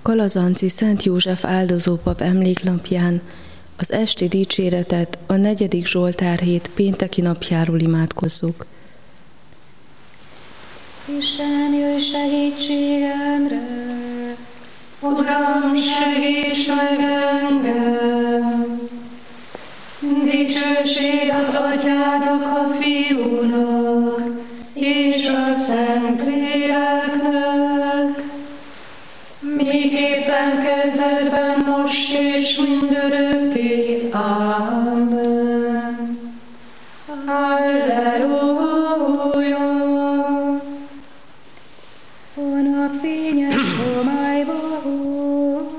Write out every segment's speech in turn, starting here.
Kalazánci Szent József áldozópap emléknapján az esti dicséretet a 4. Zsoltárhét pénteki napjáról imádkozzuk. Istenem, jöjj segítségemre! Uram, segíts meg engem! Dicsőség az Atyának, a Fiúnak, és a Szentléleknek, miképpen kezdetben, most és mindörökké. Amen. Halleluja! A napfényes homályba hull,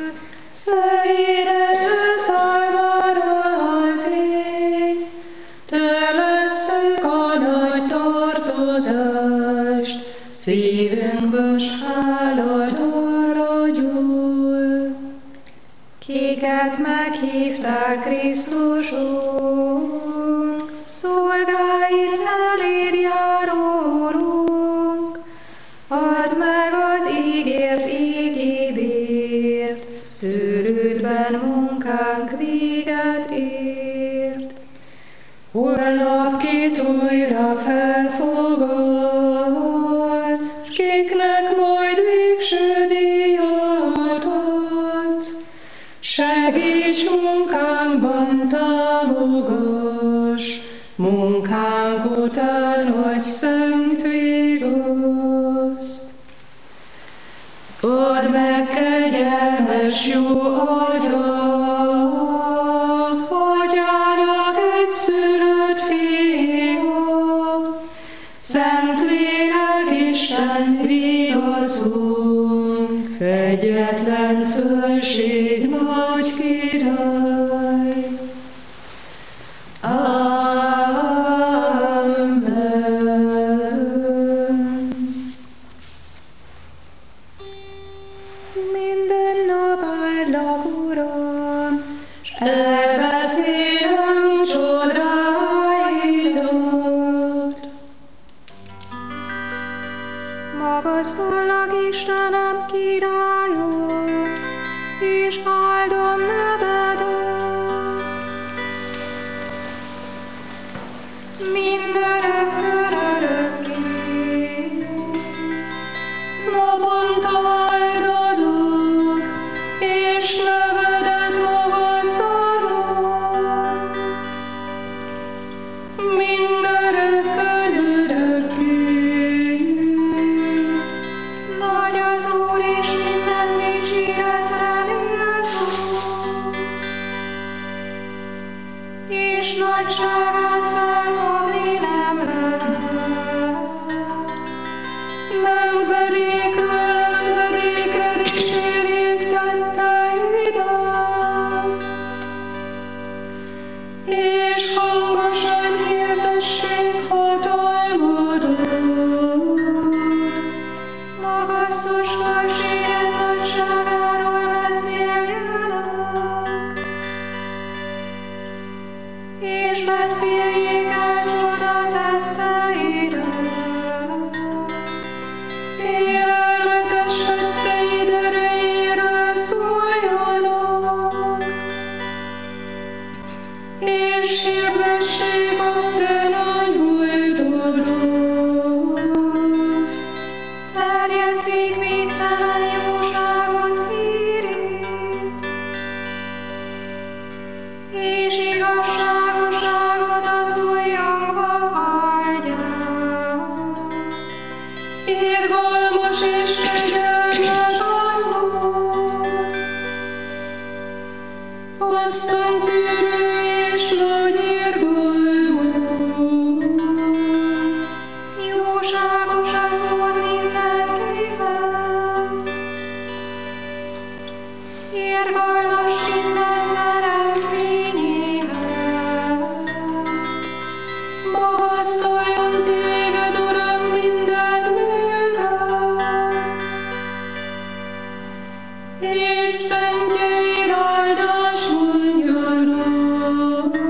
Szerinted számára az ég, törlesszük a nagy tartozást, szívünkből s háladóra gyúl. kiket meghívtál Krisztusunk, szolgáid eléd járó Urunk, add meg az ígért égi bért, szőlődben munkánk véget ért. Holnap kit újra felfogadsz, s kiknek majd végső díjat adsz. Segíts munkánkban, támogass, munkánk után nagy szent vigaszt. Add meg kegyelmes jó agyat, Atyának egyszülött Fia, Szentlélek Isten igazunk, egyetlen fölség nagy király. Amen. Minden nap áldlak, Uram, s Elbeszélem csodáidat. magasztallak, Istenem, királyom, és áldom nevedet. Mindörökkön örökké. Naponta áldalak, és nevedet magasztalom. Mindörökkön örökké. Nagy az Úr, és minden dicséretre méltó, és nagyságát felfogni nem lehet. Nemzedékről nemzedékre dicsérjék tetteidet, és hangosan hirdessék hatalmadat. Magasztos fölséged nagyságáról beszéljenek, és beszéljék el csodatetteidet. Félelmetes tetteid erejéről szóljanak, és hirdessék a te nagy múltadat. Terjesszék végtelen jóságot hírét, és igazságoságodat újjongva áldják. Irgalmas és kegyelmes az Úr, hosszantűrő és nagy irgalmú. Jóságos az Úr mindenkihez, irgalmas minden teremtményéhez. Magasztaljon téged, Uram, minden művel, és szentjeid áldás mondjanak.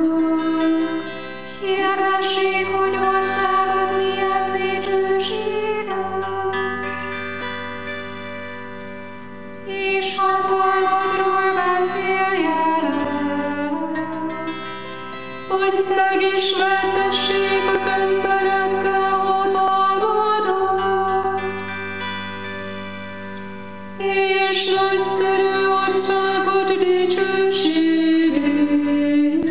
Hirdessék, hogy országod milyen dicsőséges, hatalmadról beszéljenek, hogy megismertessék az emberekkel hatalmadat, és nagyszerű országod dicsőségét.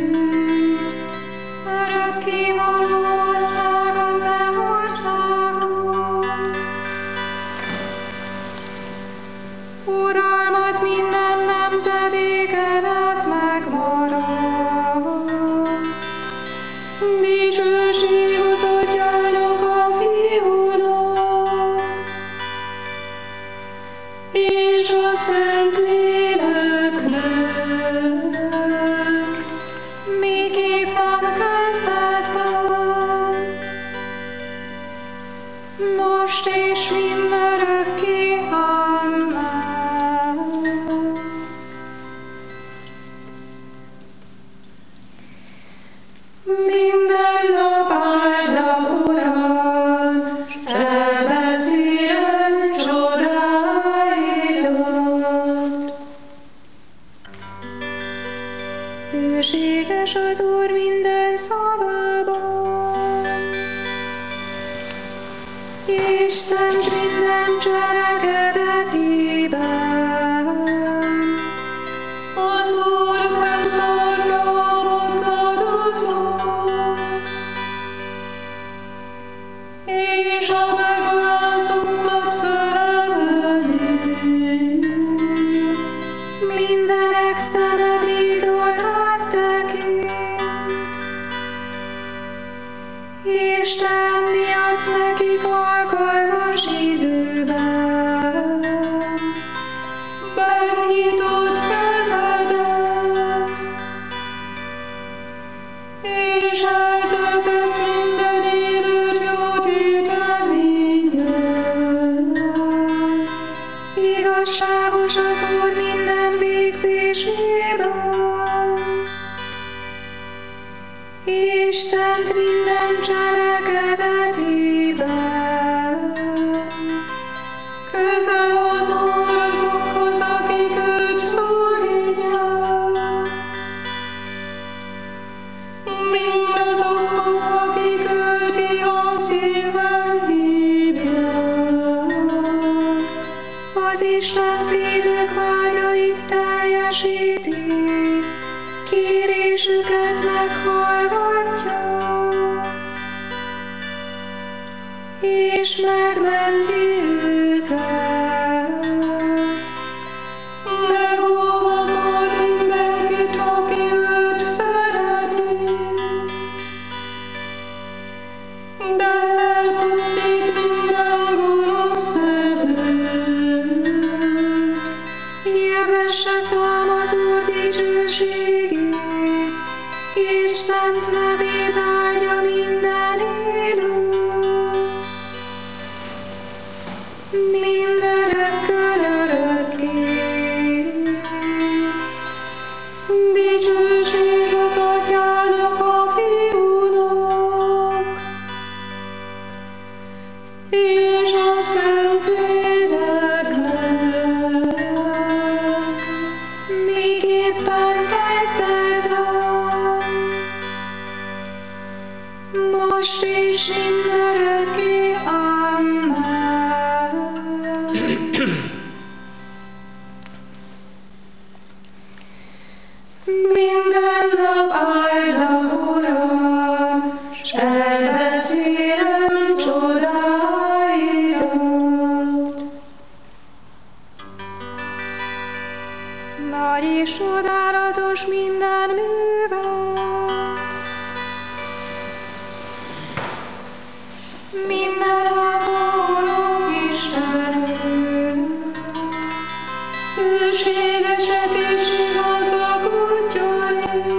örökkévaló ország a te országod. Uralmad minden nemzedéken át megmarad. Dicsőség az Atyának, a Fiúnak, és a Szentléleknek, Miképpen kezdetben, most és mindörökké. Amen. Minden nap áldam, Uram, s elbeszélem csodáidat. Bőséges az Úr minden szavában, és szent minden cselekedetében. az Úr fenntartja a botladozót, és a megalázottat felemeli. Mindenek szeme bízol rád tekint, és te enni adsz nekik alkalmas időben. Megnyitod kezedet, és eltöltesz minden élőt jó téteménnyel. Igazságos az Úr minden végzésében, és szent minden cselekedetében. Közel az Úr azokhoz, akik őt szólítják, mindazokhoz, akik őt igaz szívvel hívják. Az Isten félők vágyait teljesíti, kérésüket meghallgatja, és megmenti őket. Megóv az Úr mindenkit, aki őt szereti, de elpusztít minden gonosz erőt. Hirdesse szám az Úr dicsőségét, és szent nevét áldja minden élő. Mindörökkön örökké. Dicsőség az Atyának, a Fiúnak, és a Szentléleknek, Miképpen kezdetben, most és mindörökké. Amen. Minden nap áldam, Uram, s elbeszélem csodáidat. Nagy és csodálatos minden műved, mindenható Istenünk. hűségesek és igazak útjaid.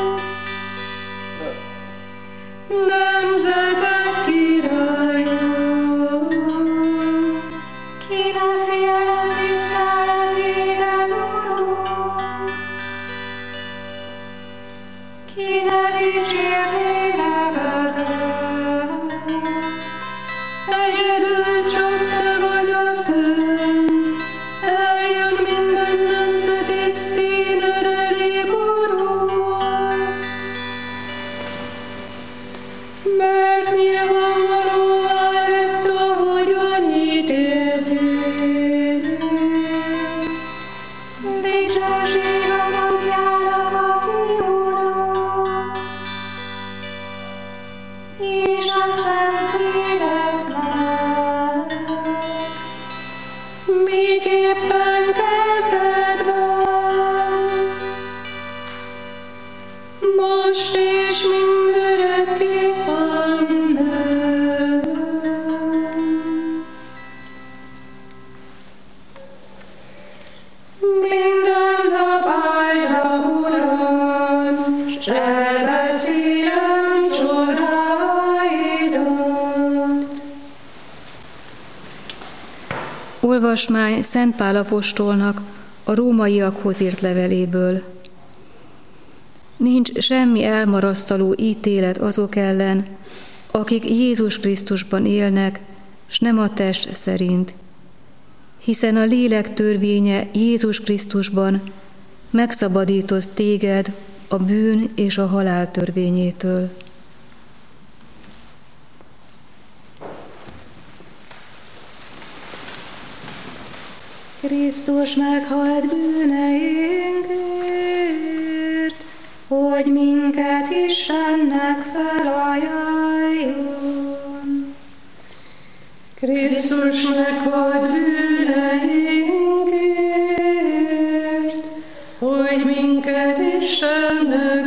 Nemzetek királya, Ki ne féljen tiszteletédet, Uram, ki ne dicsérné nevedet. egyedül csak te vagy a Szent, eljön minden míg éppen kezdetben, most és mindörökké. Amen. Minden nap áldja, Uram, s elbeszélem csodáidat. Olvasmány Szent Pál apostolnak a rómaiakhoz írt leveléből. Nincs semmi elmarasztaló ítélet azok ellen, akik Jézus Krisztusban élnek, s nem a test szerint. Hiszen a lélek törvénye Jézus Krisztusban megszabadított téged a bűn és a halál törvényétől. Krisztus meghalt bűneinkért, hogy minket Istennek felajánljon. Krisztus meghalt bűneinkért, hogy minket Istennek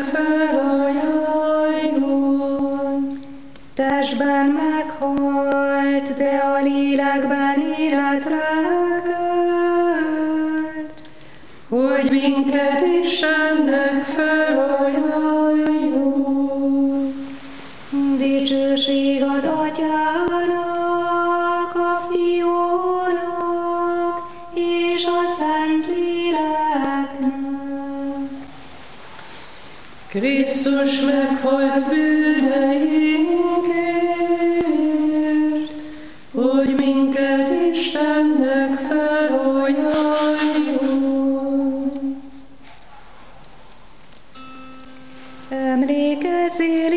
felajánljon. Testben meghalt, de a lélekben életre kelt, hogy minket Istennek felajánljon. Dicsőség az Atyának, a Fiúnak és a Szent Léleknek. Krisztus meghalt bűneinkért, hogy minket Istennek felajánljon. Emlékezzél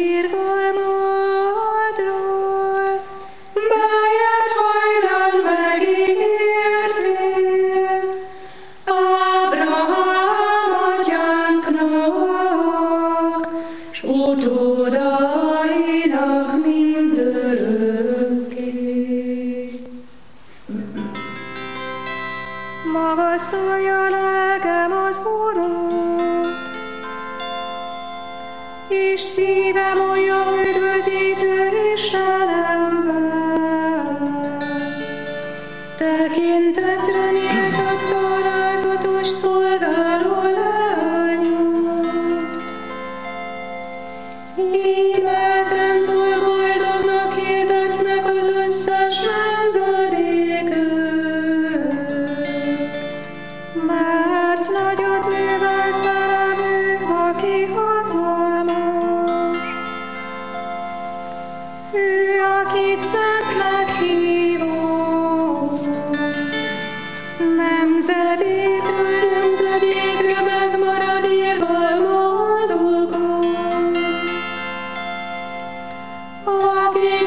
irgalmadról, melyet hajdan megígértél Ábrahám atyánknak, s utódainak mindörökké. Magasztalja lelkem az Urat, és szívem olyan üdvözítő Istenemben. Tekintetre méltatta alázatos szolgáló lányot. Íme ezentúl boldognak hirdetnek az összes nemzedékek, mert nagyot művelt velem ő, aki hatalmas. Ő, akit szentnek hívott, nemzedékről nemzedékre megmarad irgalmazókon, akik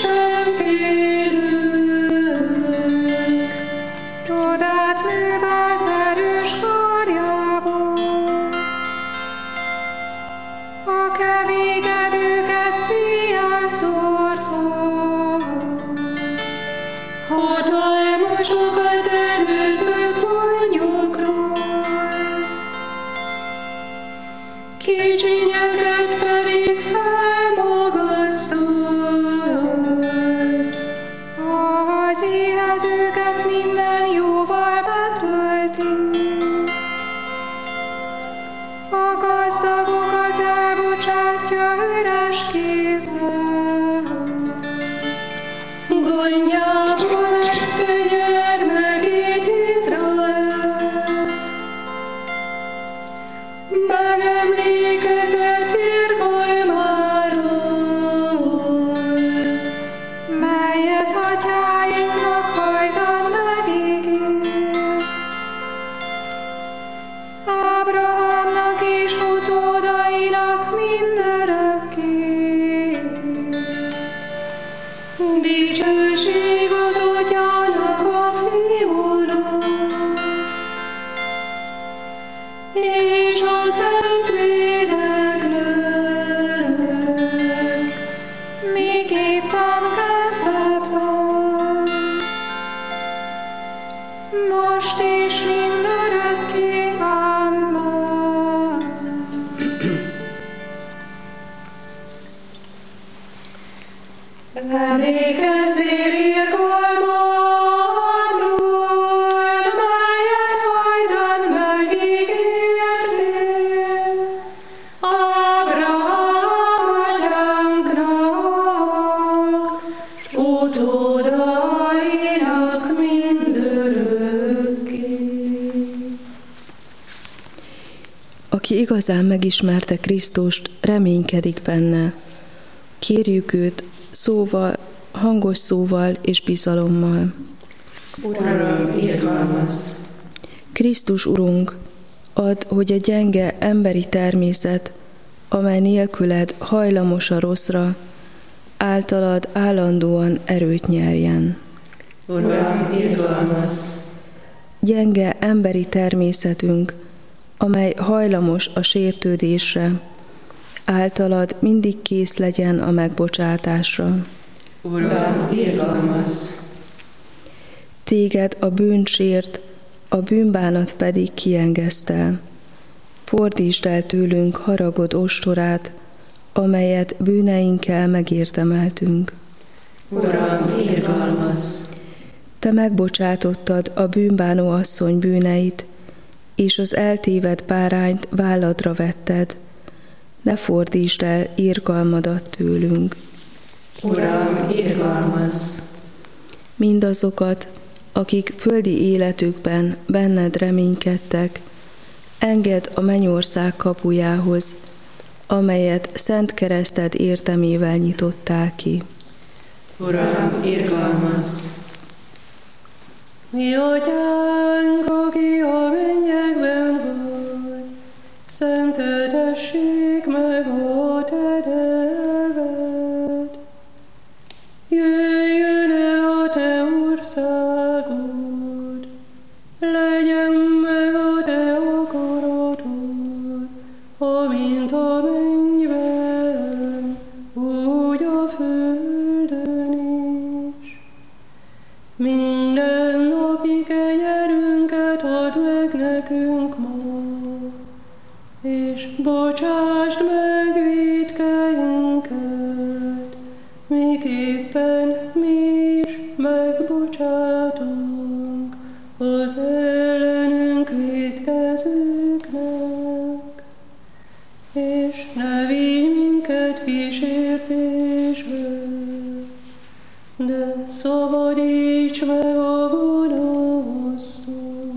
Istenfélők, csodát művelt erős karjával. A kevégedőket szíjjel szórta, hatalmasokat előzött mondjukról, kicsinyeket pedig felmagasztott. Az éhezőket minden jóval betölti, a gazdagokat elbocsátja üres kézzel. Gondjában vette gyermekét Izraelt, megemlékezett irgalmáról, melyet atyáinknak hajdan megígért. most és mindörökké. Amen. Emlékezzél irgalmadról, melyet hajdan megígértél Ábrahám atyánknak, s utódainak mindörökké. Aki igazán megismerte Krisztust, reménykedik benne. Kérjük őt szóval, hangos szóval és bizalommal. Uram, irgalmazz! Krisztus Urunk, add, hogy a gyenge emberi természet, amely nélküled hajlamos a rosszra, általad állandóan erőt nyerjen. Uram, irgalmazz! Gyenge emberi természetünk, amely hajlamos a sértődésre, általad mindig kész legyen a megbocsátásra. Uram, irgalmazz! Téged a bűn sért, a bűnbánat pedig kiengesztel. Fordítsd el tőlünk haragod ostorát, amelyet bűneinkkel megérdemeltünk. Uram, irgalmazz! Te megbocsátottad a bűnbánó asszony bűneit, és az eltévedt bárányt válladra vetted. Ne fordítsd el irgalmadat tőlünk. Uram, irgalmazz! Mindazokat, akik földi életükben benned reménykedtek, engedd a mennyország kapujához, amelyet szent kereszted értemével nyitottál ki. Uram, irgalmazz! Mi atyánk, aki a mennyekben vagy, szenteltessék meg a te neved. Jöjjön el a te országod, legyen meg a te akaratod, amint a mennyben, úgy a földön is. Minden napi kenyerünket add meg nekünk ma, és bocsásd meg vétkeinket, miképpen mi is megbocsátunk az ellenünk vétkezőknek. És ne vigy minket kísértésbe, de szabadíts meg a gonosztól.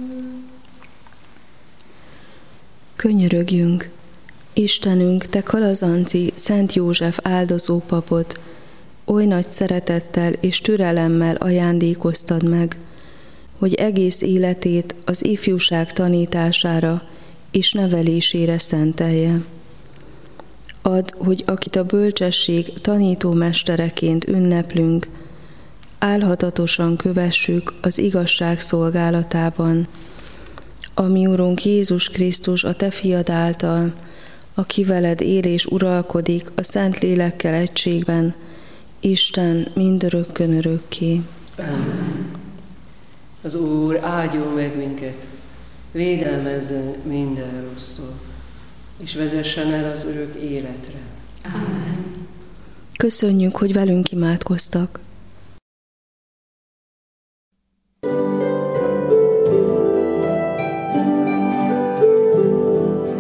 Könyörögjünk! Istenünk, te kalazanci Szent József áldozó papot oly nagy szeretettel és türelemmel ajándékoztad meg, hogy egész életét az ifjúság tanítására és nevelésére szentelje. Add, hogy akit a bölcsesség tanítómestereként ünneplünk, álhatatosan kövessük az igazság szolgálatában, ami Urunk Jézus Krisztus a te fiad által, aki veled él és uralkodik a Szent Lélekkel egységben, Isten mindörökkön örökké. Amen. Az Úr áldjon meg minket, védelmezzen minden rossztól, és vezessen el az örök életre. Amen. Köszönjük, hogy velünk imádkoztak.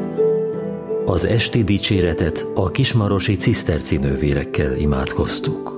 Az esti dicséretet a kismarosi ciszterci nővérekkel imádkoztuk.